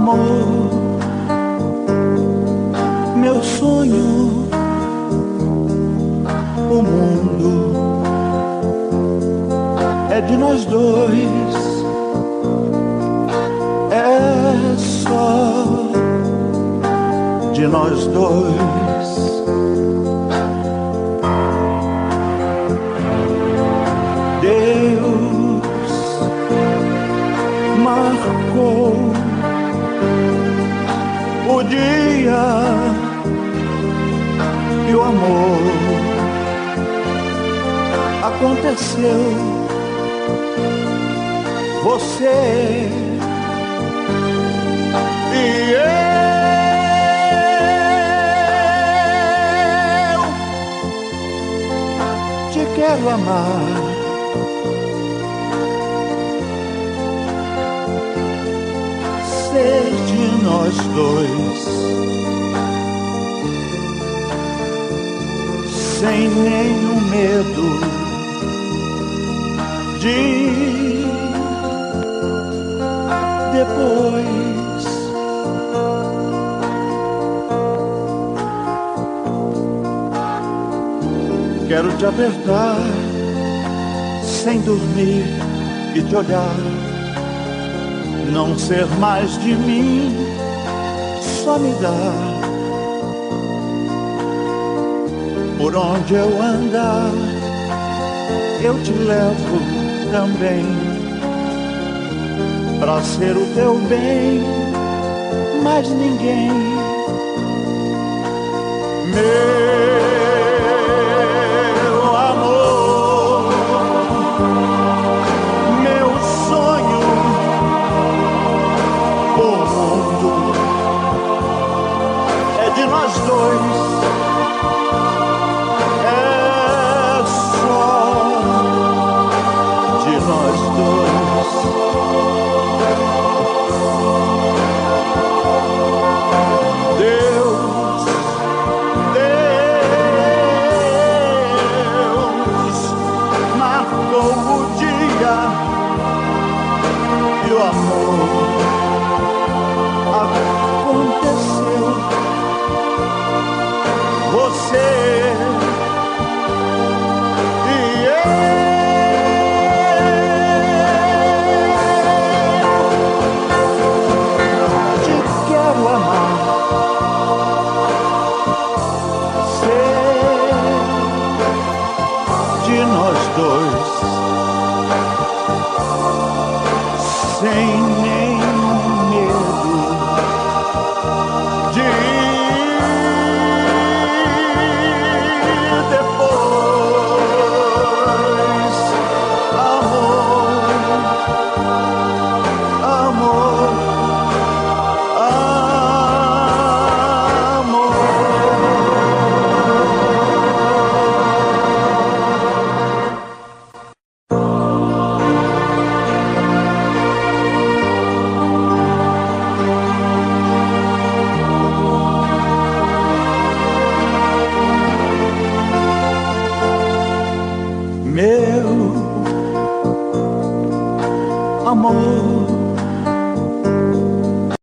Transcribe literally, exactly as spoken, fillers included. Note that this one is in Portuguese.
amor, meu sonho, o mundo é de nós dois, é só de nós dois. Deus marcou o dia e o amor aconteceu. Você e eu te quero amar. Ser de nós dois, sem nenhum medo de depois. Quero te apertar sem dormir e te olhar, não ser mais de mim, só me dar. Por onde eu andar, eu te levo também, pra ser o teu bem, mais ninguém. Meu amor, meu sonho, o mundo é de nós dois, é só de nós dois. Deus, Deus marcou o dia e o amor aconteceu. Você e eu te quero amar. Ser de nós dois, sem nenhum medo de depois. Amor, amor, amor. Meu amor,